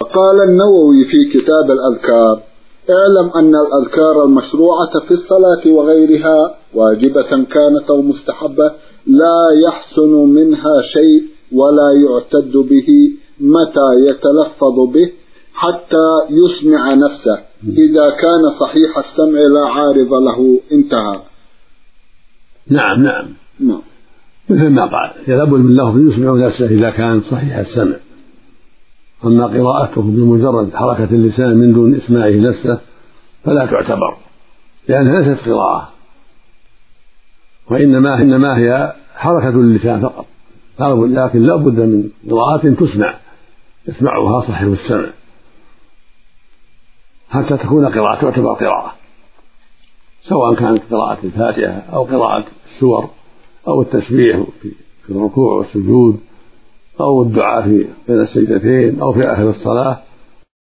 قال النووي في كتاب الأذكار: اعلم أن الأذكار المشروعة في الصلاة وغيرها واجبة كانت أو مستحبة لا يحسن منها شيء ولا يعتد به متى يتلفظ به حتى يسمع نفسه، إذا كان صحيح السمع لا عارض له. انتهى. نعم مثل ما قال لابد من لفظ يسمع نفسه إذا كان صحيح السمع. أما قراءته بمجرد حركة اللسان من دون إسماعه نفسه فلا تعتبر، لأنها ليست قراءة، وإنما هي حركة اللسان فقط، لكن لا بد من قراءة يسمعها صاحب السمع حتى تكون قراءة تعتبر قراءة، سواء كانت قراءة الفاتحة أو قراءة السور أو التسبيح في الركوع والسجود أو الدعاء بين السجدتين أو في آخر الصلاة،